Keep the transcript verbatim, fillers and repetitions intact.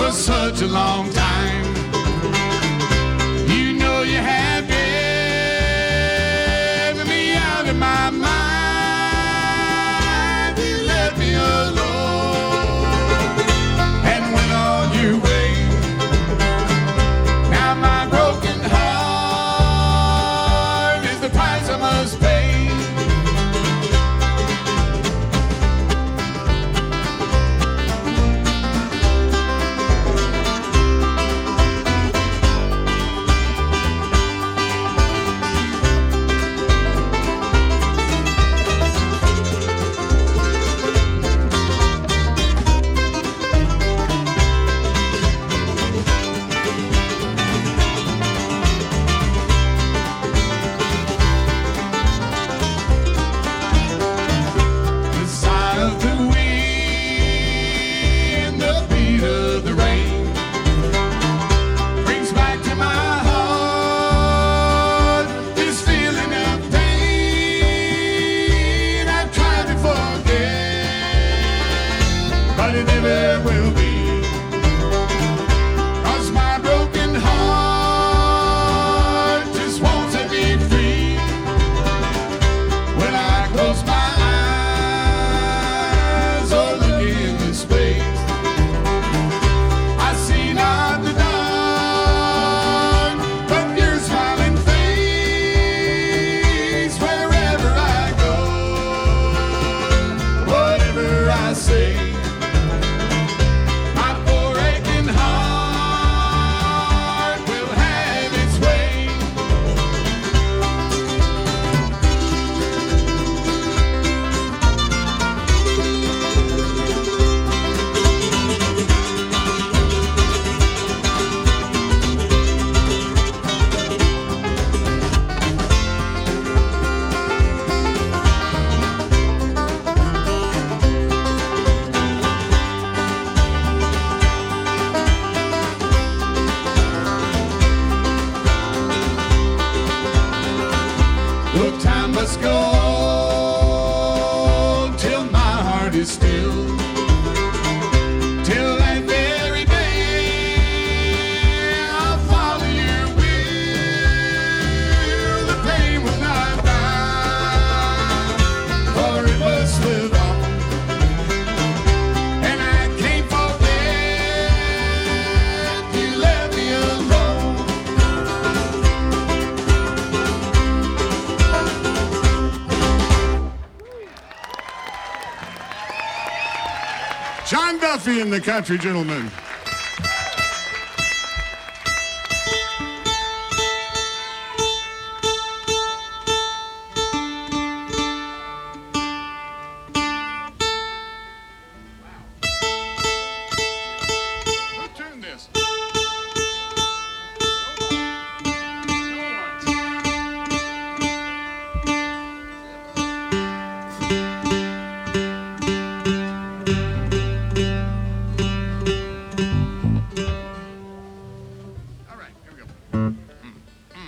for such a long time. You know you have driven me out of my mind. You left me alone and went on your way. Now my broken heart is the price I must pay. But it never will be, 'cause my broken heart just won't set me free. When I close my eyes or look into space, I see not the dark, but your smiling face. Wherever I go, whatever I say, look, time must go till my heart is still, till that very day I'll follow your will. The pain will not die, for it must live on, and I can't forget you left me alone. John Duffy and the Country Gentlemen.